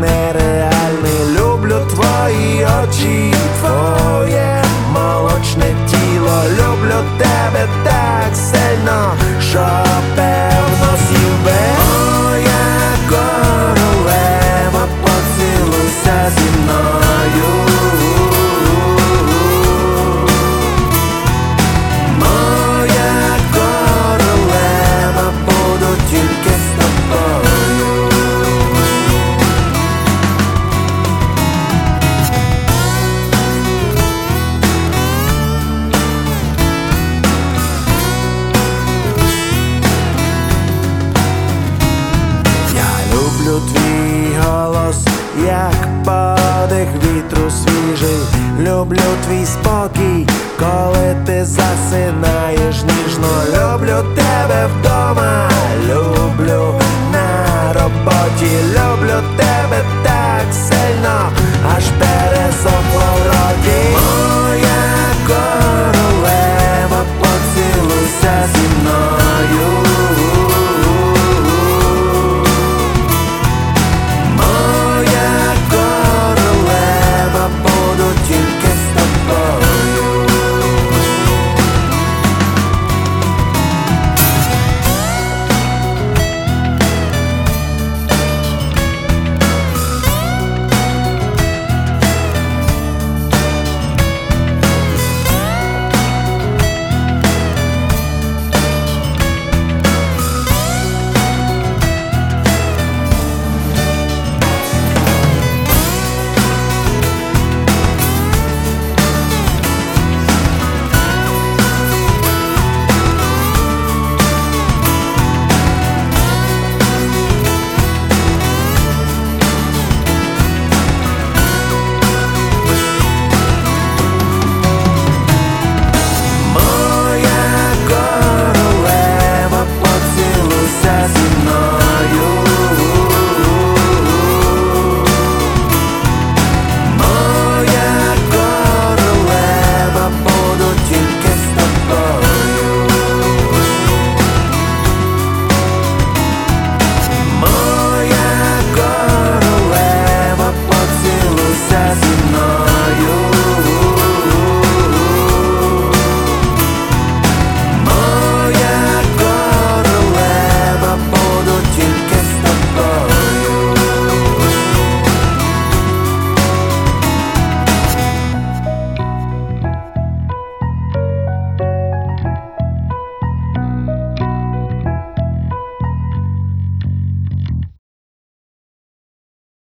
нереальний. Люблю твої очі, твоє молочне тіло. Люблю тебе так сильно, що певно з'їв би. Моя королева, поцілуйся зі мною. Моя королева, буду тільки з тобою. Я люблю твій голос, як подих вітру свіжий. Люблю твій спокій, коли ти засинаєш ніжно. Люблю тебе вдома, люблю на роботі.